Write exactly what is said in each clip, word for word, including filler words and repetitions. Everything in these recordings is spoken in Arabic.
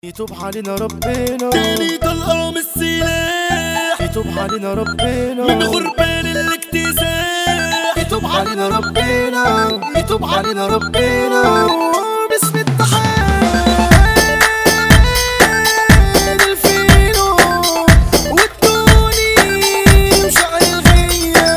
يتوب علينا ربنا تاني طلقة من السلاح، يتوب علينا ربنا من غربان الاكتساح، يتوب علينا ربنا يتوب علينا ربنا باسم التحاد الفينو والدوني وشعر الغية.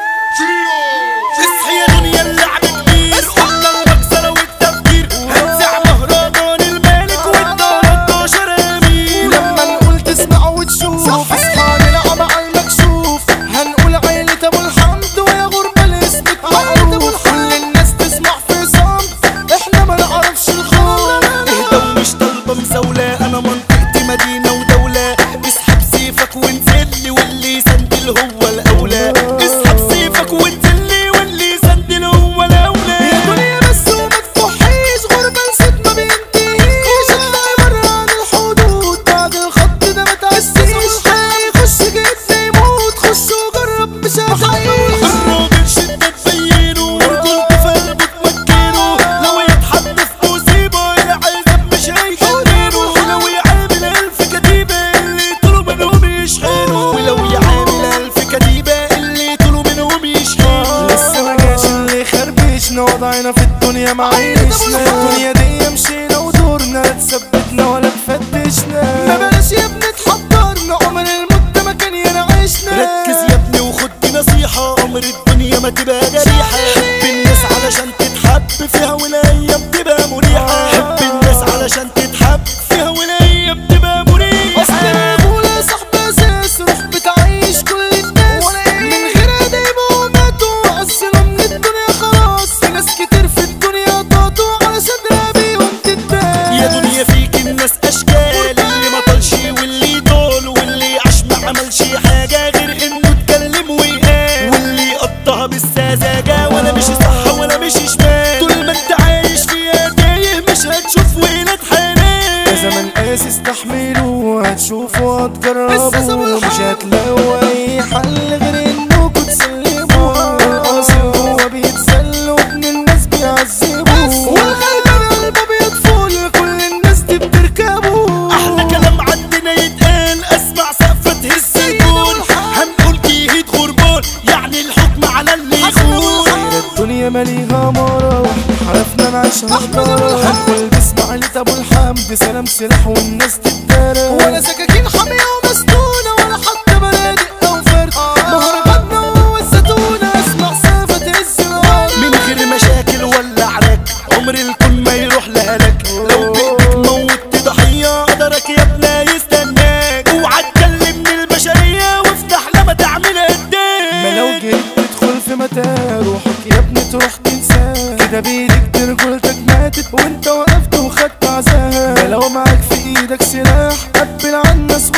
اصحي يا دنيا اللعب كبير، قلنا المكسرة والتفكير، هنزع مهرجان الملك والتلاتاشر امير. لما نقول تسمع وتشوف اصحى نلعب على المكشوف، هنقول عيلة ابو الحمد ويا غربة لاسمك معروف. كل الناس تسمع في صمت، احنا ما نعرفش الخوف. اهدى ومش طالبة مساولة، انا منطقتي مدينة ودولة. اسحب سيفك وانزل واللي يسندل هو الاولى. اسحب سيفك وانزل واللي يسندل هو الاولى. يا دنيا بس وما تفحيش، غربة نسيت ما بينتهيش. اطلعي برا عن الحدود، بعد الخط ده ما تعسيش. هيخش جيتنا يموت، خش وجرب مش هتعيش. الراجل شدة تبينه والكل في قلبه تمكنه. لو يتحط في مصيبة العذاب مش هيخلينه. ولو يعامل ألف كتيبة اللي طلوا منهم يشحنوا. ولو يعامل ألف كتيبة اللي طلوا منهم يشحنوا. لسه ما جاش اللي خربشنا، وضعنا في الدنيا معيشنا. الدنيا دي مشينا ودورنا، لا تثبتنا ولا تفتشنا. ما بلاش يا ابني تحضرنا، عمر المدة ما كان ينعيشنا. ركز يا ابني وخد دي نصيحة، عمر الدنيا ما تبقى جريحة. حب الناس علشان تتحب فيها، والايام تبقى مريحة. حب الناس علشان تتحب فيها، والايام تبقى مريحة. اصل الرجولة صاحب اساس، روح بتعيش كل الناس. من غير ادب وماتوا، عزلوا من الدنيا خلاص. في ناس كتير في الدنيا طاطوا على صدرها بيهم تتباس. يا دنيا فيك الناس اشكال، اللي ما طالش واللي طول، واللي عاش ما عملش حاجة غير انه اتكلم ويقال. واللي قطها بالسذاجة، ولا مش صح ولا مش شمال. طول ما انت عايش فيها تايه مش هتشوف ولاد حلال. يا زمن قاسي استحملوا، هتشوفوا هتجربوا. مش هتلاقوا اي حل غير انكوا تسلموا. القاسي هو بيتسلوا، ابن الناس بيعذبوا. والغلبان قلبه بيطفل، كل الناس دي بتركبه. احلى كلام عندنا يتقال، اسمع سقفة تهز الجول. هنقول جهيد غربان، يعني الحكم على اللي يخون. الدنيا ماليها مرة، حرفنا نعيشها حضارة. هنقول باسم عيلة ابو الحمد، سلام سلاح والناس تتدارى. ولا سكاكين حامية ومسنونة، ولا حتى بنادق او فرد. مهرجاننا هو الزتونة، اسمع سقفة تهز الارض. من غير مشاكل ولا عراك، عمر الكون ما يروح لهلك. لو بايدك موت ضحية، قدرك يا ابني يستناك. اوعى تكلم من البشرية، وافتح لما تعمل قدام. ما لو جيت تدخل في متاهة، روحك يا ابني تروح تنساه. كده بايدك دي رجولتك ماتت، وانت وقفت وخدت عزاها. ما لو معاك في ايدك سلاح، قبل على الناس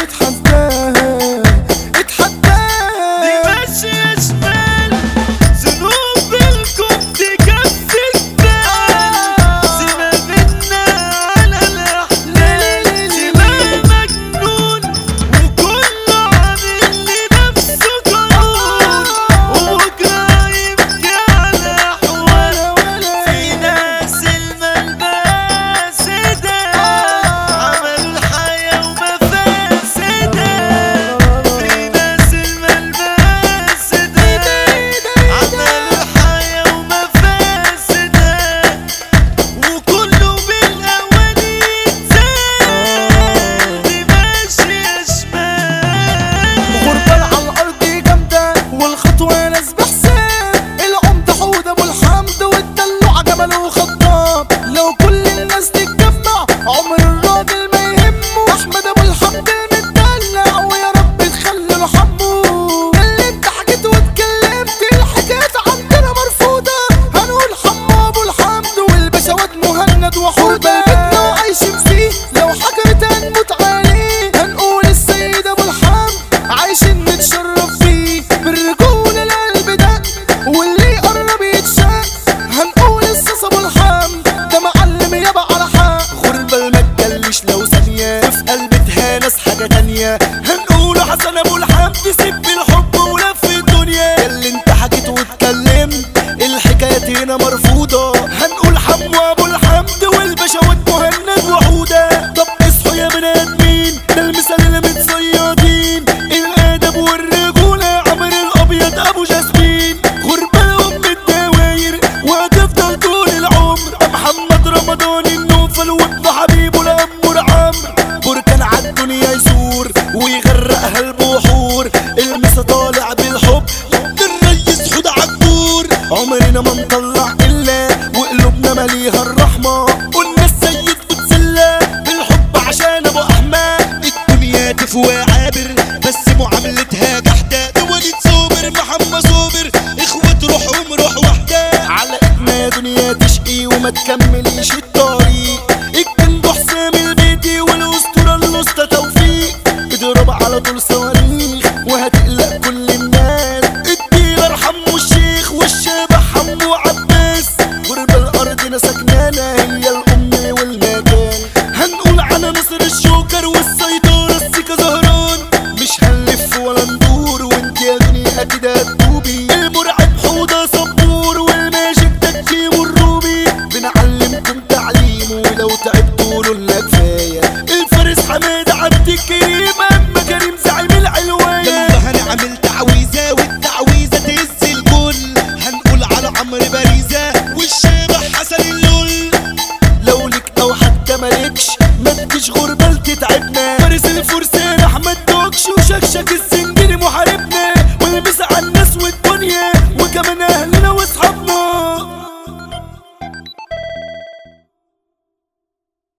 واتحداها اتحداها. دي ماشية شمال، ذنوب الكون تكفي الدال. سيبها منا على الأحلام، سيبها مجنون وكله عامل لنفسه قانون. وبكرة يبكي على أحوال. في ناس الملبسة عملوا الحياة ومفاسدة. في ناس الملبسة عملوا الحياة ومفاسدة. وكله بالأوان يتزاد. دي ماشية شمال. غربال على الارض جامدة، والخطوة ناس بحساب. العمدة حود ابو الحمد، والدلوع جمل وخطاب. لو كل الناس تتجمع، عمر الراجل ما يهمه. احمد ابو الحمد المدلع، ويا رب تخلي له حمه. اللي انت حكيت واتكلمت، الحكايات عندنا مرفوضة. هنقول حمو ابو الحمد، والبشوات مهند وحودة. بيتنا وعايشين فيه، لو حكرت هنموت عليه. هنقول السيد ابو الحمد، عايشين نتشرف فيه. بالرجولة القلب ده، واللي يقرب يتشاف. هنقول السيس ابو الحمد، ده معلم يابا على حق. غربة ما تجلش لو ثانية، في قلبتها ناس حاجة تانية. هنقول حسن ابو الحمد، سيب الحب ولف الدنيا. اللي انت حكيت واتكلمت، الحكايات هنا مرفوضة. هنقول حمو ابو الحمد، والبشوات مهند وحودة. طب اصحوا يا شاف وعابر بس معاملتها جحدة. ده وليد صابر محمد صابر اخوة روحهم روح واحدة. على ايدنا يا دنيا تشقي وما تكمليش الطريق. الجند حسام البيتي والاسطورة الوسطى توفيق. اضرب على طول صواريخ وهتقلق كل الناس. الديلر حمو الشيخ والشبح حمو عباس. غربة الارض سكنانة هي الام والمكان. هنقول على نصر الجوكر والسيطرة السيكا زهران. مش هنلف ولا ندور وانت يا دنيا اكيد هتدوبي. المرعب حوضة صبور والماجيك تكي والروبي. بنعلمكم تعليم ولو تعبتوا لنا كفاية. الفارس حماد عبد الكريم اما كريم زعيم العلوية. يلا هنعمل تعويذة والتعويذة تهز الكل. هنقول على عمرو باريزة والشبح حسن اللول. لو لك او حتى مالكش ما تجيش غربة تتعبنا. فارس الفرسان احمد دوكش وشكشك